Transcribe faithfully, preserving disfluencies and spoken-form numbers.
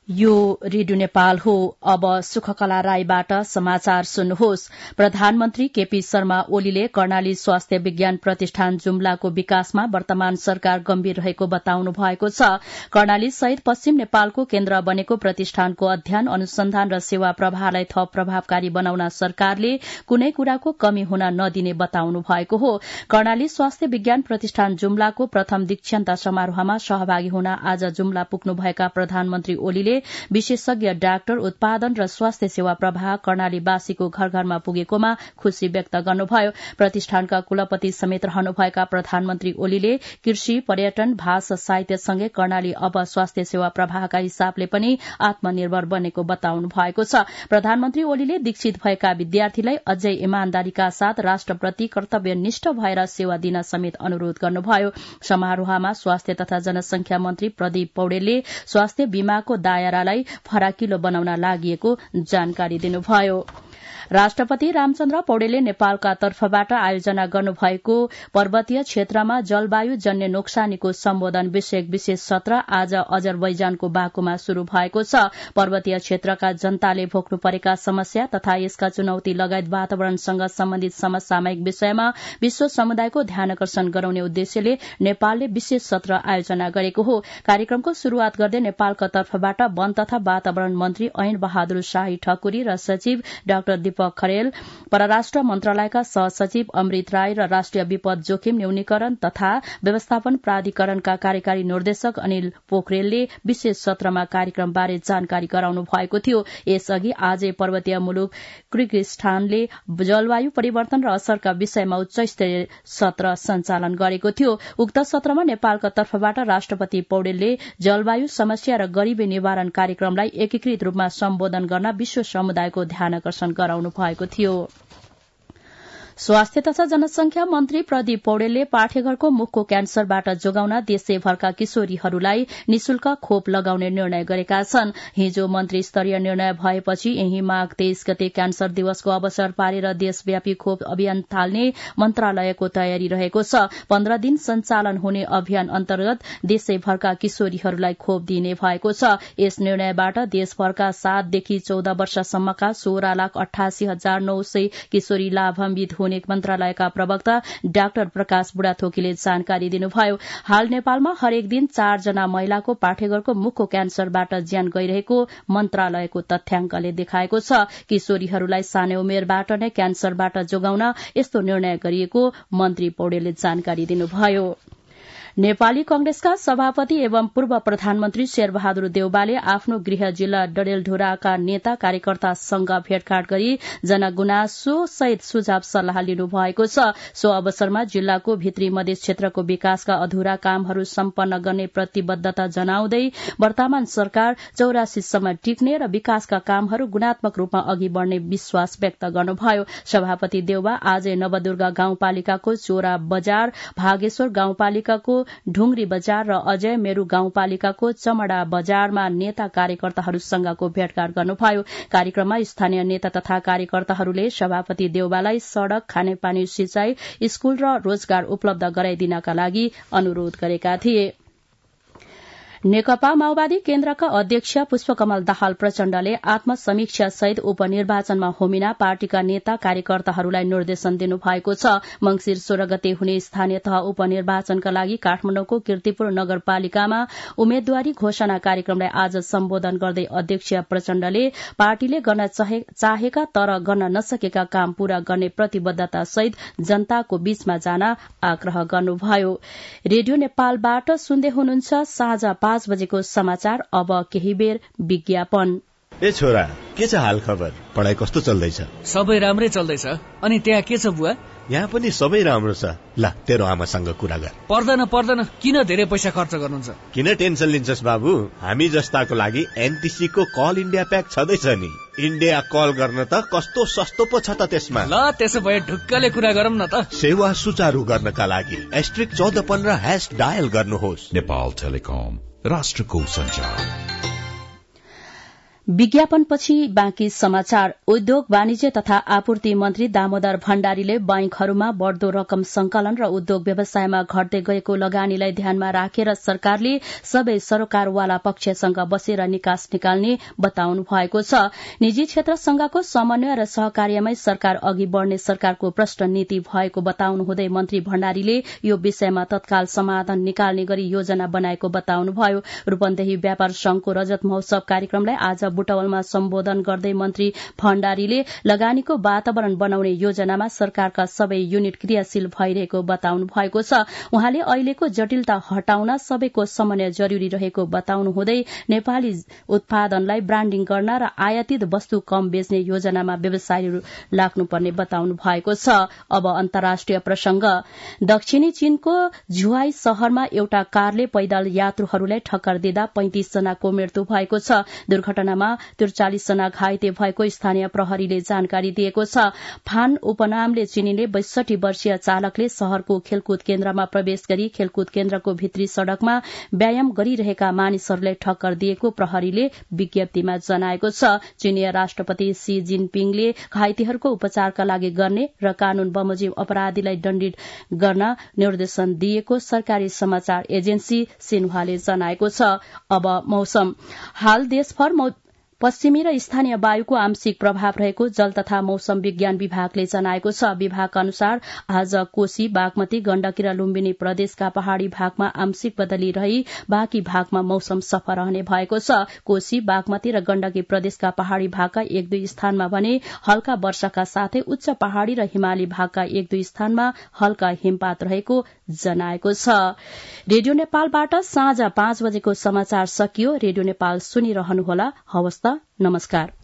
यो रेडियो नेपाल हो। अब सुखकला राईबाट समाचार सुन्नुहोस्। प्रधानमन्त्री केपी शर्मा ओलीले कर्णाली स्वास्थ्य विज्ञान प्रतिष्ठान जुम्लाको विकासमा वर्तमान सरकार गम्भीर रहेको बताउनु भएको छ। कर्णाली सहित पश्चिम नेपालको केन्द्र बनेको प्रतिष्ठानको अध्ययन अनुसन्धान र सेवा प्रवाहलाई थप प्रभावकारी बनाउन सरकारले कुनै कुराको कमी हुन नदिने बताउनु भएको हो। कर्णाली स्वास्थ्य विज्ञान प्रतिष्ठान जुम्लाको प्रथम दीक्षान्त समारोहमा सहभागी हुन आज जुम्ला पुग्नुभएका प्रधानमन्त्री ओलीले विशेषज्ञ डाक्टर उत्पादन र स्वास्थ्य सेवा प्रवाह कर्णालीवासीको घर घरमा पुगेकोमा खुशी व्यक्त गर्नुभयो। प्रतिष्ठानका कुलपति समेत रहनुभएका प्रधानमन्त्री ओलीले कृषि, पर्यटन, भाषा, साहित्यसँगै कर्णाली अब स्वास्थ्य सेवा प्रवाहका हिसाबले पनि आत्मनिर्भर बनेको बताउनु भएको छ। प्रधानमन्त्री ओलीले दीक्षित भएका विद्यार्थीलाई अझै इमानदारीका साथ राष्ट्रप्रति कर्तव्यनिष्ठ भएर सेवा दिन समेत अनुरोध गर्नुभयो। समारोहमा स्वास्थ्य तथा जनसंख्या मन्त्री प्रदीप पौडेलले स्वास्थ्य बीमाको दायरालाई फराकिलो बनाउन लागि जानकारी दिनुभयो। राष्ट्रपति रामचन्द्र पौडेलले नेपालका तर्फबाट आयोजना गर्नुभएको पर्वतीय क्षेत्रमा जलवायु जन्य नोक्सानीको सम्बोधन विषयक विशेष सत्र आज अजरबैजानको बाकुमा शुरू भएको छ। पर्वतीय क्षेत्रका जनताले भोग्नु परेका समस्या तथा यसका चुनौती लगायत वातावरणसँग सम्बन्धित समसामयिक विषयमा विश्व समुदायको ध्यानकर्षण गराउने उद्देश्यले नेपालले विशेष सत्र आयोजना गरेको हो। कार्यक्रमको शुरूआत गर्दै नेपालका तर्फबाट वन तथा वातावरण मन्त्री ऐन बहादुर शाही ठकुरी र सचिव डाक्टर दीपक खरेल, परराष्ट्र मन्त्रालयका सहसचिव अमृत राय र राष्ट्रिय विपद जोखिम न्यूनीकरण तथा व्यवस्थापन प्राधिकरणका कार्यकारी निर्देशक अनिल पोखरेलले विशेष सत्रमा कार्यक्रमबारे जानकारी गराउनु भएको थियो। यसअघि आजै पर्वतीय मुलुक किर्गिस्तानले जलवायु परिवर्तन र असरका विषयमा उच्च स्तरीय सत्र सञ्चालन गरेको थियो। उक्त सत्रमा नेपालका तर्फबाट राष्ट्रपति पौडेलले जलवायु समस्या र गरीबी निवारण कार्यक्रमलाई एकीकृत रूपमा सम्बोधन गर्न विश्व समुदायको ध्यानकर्षण गराउनु भएको थियो। स्वास्थ्य तथा जनसंख्या मन्त्री प्रदीप पौडेलले पाठेघरको मुखको क्यान्सरबाट जोगाउन देशैभरका किशोरीहरूलाई निशुल्क खोप लगाउने निर्णय गरेका छन्। हिजो मन्त्री स्तरीय निर्णय भएपछि यही माघ तेइस गते क्यान्सर दिवसको अवसर पारेर देशव्यापी खोप अभियान थाल्ने मन्त्रालयको तयारी रहेको छ। पन्ध्र दिन सञ्चालन हुने अभियान अन्तर्गत देशैभरका किशोरीहरूलाई खोप दिइने भएको छ। यस निर्णयबाट देशभरका सातदेखि चौध वर्षसम्मका सोह्र लाख अठासी हजार नौ सय किशोरी लाभान्वित हुने मन्त्रालयका प्रवक्ता डाक्टर प्रकाश बुढाथोकीले जानकारी दिनुभयो। हाल नेपालमा हरेक दिन चारजना महिलाको पाठेघरको मुखको क्यान्सरबाट ज्यान गइरहेको मन्त्रालयको तथ्याङ्कले देखाएको छ। किशोरीहरूलाई सानै उमेरबाट नै क्यान्सरबाट जोगाउन यस्तो निर्णय गरिएको मन्त्री पौडेलले जानकारी दिनुभयो। नेपाली कंग्रेसका सभापति एवं पूर्व प्रधानमन्त्री शेरबहादुर देउवाले आफ्नो गृह जिल्ला डडेलधुराका नेता कार्यकर्तासँग भेटघाट गरी जनगुनासो सहित सुझाव सल्लाह लिनु भएको छ। सो अवसरमा जिल्लाको भित्री मधेस क्षेत्रको विकासका अधूरा कामहरू सम्पन्न गर्ने प्रतिबद्धता जनाउँदै वर्तमान सरकार चौरासीसम्म टिक्ने र विकासका कामहरू गुणात्मक रूपमा अघि बढ़ने विश्वास व्यक्त गर्नुभयो। सभापति देउवा आजै नवदुर्गा गाउँपालिकाको चोरा बजार, भागेश्वर गाउँपालिकाको ढुंगरी बजार र अजय मेरू गाउँपालिकाको चमड़ा बजारमा नेता कार्यकर्ताहरूसँगको भेटघाट गर्नुभयो। कार्यक्रममा स्थानीय नेता तथा कार्यकर्ताहरूले सभापति देउवालाई सड़क, खानेपानी, सिंचाई, स्कूल र रोजगार उपलब्ध गराइदिनका लागि अनुरोध गरेका थिए। नेकपा माओवादी केन्द्रका अध्यक्ष पुष्पकमल दाहाल प्रचण्डले आत्मसमीक्षा सहित उपनिर्वाचनमा होमिन पार्टीका नेता कार्यकर्ताहरूलाई निर्देशन दिनुभएको छ। मंगिर सोह्र गते हुने स्थानीय तह उपनिर्वाचनका लागि काठमाडौँको कीर्तिपुर नगरपालिकामा उम्मेद्वारी घोषणा कार्यक्रमलाई आज सम्बोधन गर्दै अध्यक्ष प्रचण्डले पार्टीले गर्न चाहेका तर गर्न नसकेका काम पूरा गर्ने प्रतिबद्धता सहित जनताको बीचमा जान आग्रह गर्नुभयो। रेडियो नेपालबाट सुन्दै हुनुहुन्छ साँझ पाँच बजेको समाचार। अब केही बेर विज्ञापन। ए छोरा, के छ हाल खबर? पढाइ कस्तो चल्दैछ? सबै राम्रै चल्दैछ। अनि त्यहाँ के छ बुवा? यहाँ पनि सबै राम्रो छ। ल तेरो आमासँग कुरा गर। पर्दैन पर्दैन, किन धेरै पैसा खर्च गर्नुहुन्छ? किन टेन्सन लिन्छस् बाबु? हामी जस्ताको लागि एनटीसी को कल इन्डिया प्याक छँदैछ नि। इन्डिया कल गर्न त कस्तो सस्तो पो छ त त्यसमा। ल त्यसो भए ढुक्कले कुरा गरौँ न त। सेवा सुचारू गर्नका लागि एस्ट्रिक चौध पन्ध्र हैश डायल गर्नुहोस्। नेपाल टेलिकम, राष्ट्रको सञ्चार। विज्ञापनपछि बाँकी समाचार। उद्योग वाणिज्य तथा आपूर्ति मन्त्री दामोदर भण्डारीले बैंकहरूमा बढ़दो रकम संकलन र उद्योग व्यवसायमा घट्दै गएको लगानीलाई ध्यानमा राखेर सरकारले सबै सरोकारवाला पक्षसँग बसेर निकास निकाल्ने बताउनु भएको छ। निजी क्षेत्रसँगको समन्वय र सहकार्यमै सरकार अघि बढ़ने सरकारको प्रष्ट नीति भएको बताउनु हुँदै मन्त्री भण्डारीले यो विषयमा तत्काल समाधान निकाल्ने गरी योजना बनाएको बताउनुभयो। रूपन्देही व्यापार संघको रजत महोत्सव कार्यक्रमलाई आज बुटवलमा सम्बोधन गर्दै मन्त्री भण्डारीले लगानीको वातावरण बनाउने योजनामा सरकारका सबै युनिट क्रियाशील भइरहेको बताउनु भएको छ। उहाँले अहिलेको जटिलता हटाउन सबैको समन्वय जरूरी रहेको बताउनु हुँदै नेपाली उत्पादनलाई ब्रान्डिङ गर्न र आयातित वस्तु कम बेच्ने योजनामा व्यवसायीहरू लाग्नुपर्ने बताउनु भएको छ। अब अन्तर्राष्ट्रिय प्रसंग। दक्षिणी चीनको झुहाई शहरमा एउटा कारले पैदल यात्रुहरूलाई ठक्कर दिँदा पैंतिस जनाको मृत्यु भएको छ। दुर्घटनामा त्रिचालिस जना घाइते भएको स्थानीय प्रहरीले जानकारी दिएको छ। फान उपनामले चिनिने बैसठी वर्षीय चालकले शहरको खेलकुद केन्द्रमा प्रवेश गरी खेलकुद केन्द्रको भित्री सड़कमा व्यायाम गरिरहेका मानिसहरूलाई ठक्कर दिएको प्रहरीले विज्ञप्तिमा जनाएको छ। चिनिया राष्ट्रपति शी जिनपिङले घाइतेहरूको उपचारका लागि गर्ने र कानून बमोजिम अपराधीलाई दण्डित गर्न निर्देशन दिएको सरकारी समाचार एजेन्सी सिन्हुवाले जनाएको छ। अब मौसम। हाल देशभर पश्चिमी र स्थानीय वायुको आंशिक प्रभाव रहेको जल तथा मौसम विज्ञान विभागले जनाएको छ। विभागका अनुसार आज कोशी, बागमती, गण्डकी र लुम्बिनी प्रदेशका पहाड़ी भागमा आंशिक बदली रही बाँकी भागमा मौसम सफा रहने भएको छ। कोशी, बागमती र गण्डकी प्रदेशका पहाड़ी भागका एक दुई स्थानमा भने हल्का वर्षाका साथै उच्च पहाड़ी र हिमाली भागका एक दुई स्थानमा हल्का हिमपात रहेको जनाएको छ। रेडियो नेपालबाट साँझ पाँच बजेको समाचार सकियो। रेडियो नेपाल सुनिरहनुहोला। हवस् त, नमस्कार।